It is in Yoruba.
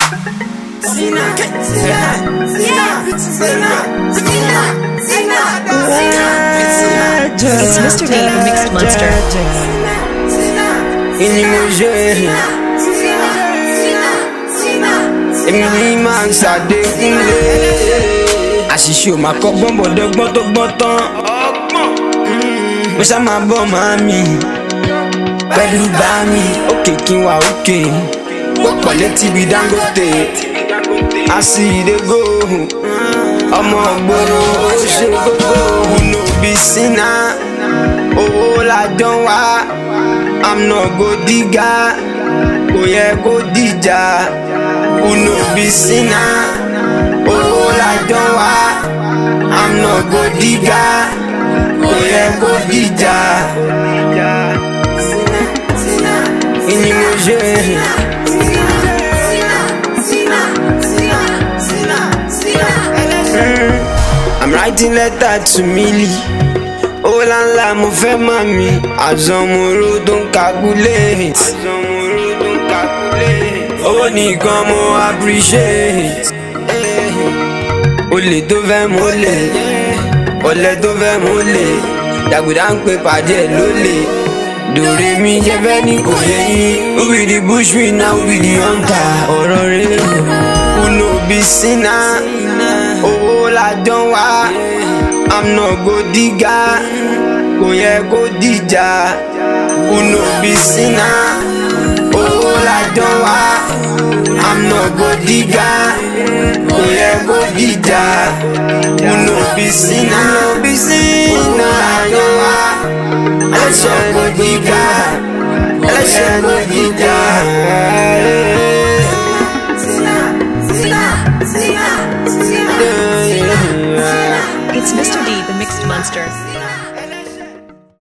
It's Mr. D, the Mixed Monster. Max Adekunle. Àṣìṣe ò máa kọ́gbọ́n bọ̀dọ́gbọ́n tó gbọ́n tán. Mo ṣá máa bọ̀ màmí pẹ̀lú bá mi. Òkè kí n wà òkè. Pọ̀pọ̀ létí bí Dangote. I see the go. Ọmọ gbòòrò ó ṣe gbogbo. Who no be sinner? Owó la dán wá. I'm not go digger. Kò yẹ kó dìjà. Who no be sinner? Oh, la dán wá. I'm not go digger. Kò yẹ kó dìjà. Ìní mo ṣe. I'm writing letter to Millie. Ó láńlá mo fẹ́ mami. Àzọmọ̀ró tó ń calculate. Owó nìkan mo appreciate. Olè tó fẹ́ mo lè. Ọ̀lẹ tó fẹ́ mo lè. Dàgbùdà ń pè pàdé ẹ̀ lólè. Dòrè mi jẹ́ fẹ́ ní kò yẹ yín. Who be the bushwinner, who be the hunter? Ọ̀rọ̀ rẹ̀ who no be sinner? Owó la dán wá. I'm not go digger. Kò yẹ kó dìjà. Who no be sinner? Owó la dán wá. I'm not go digger. Kò yẹ kó dìjà. Who no be sinner? No be sinner. Dán wá. Ẹlẹ́ṣẹ̀ kò dìjà. Ẹlẹ́ṣẹ̀ kò dìjà. It's Mr. D, the Mixed Monster.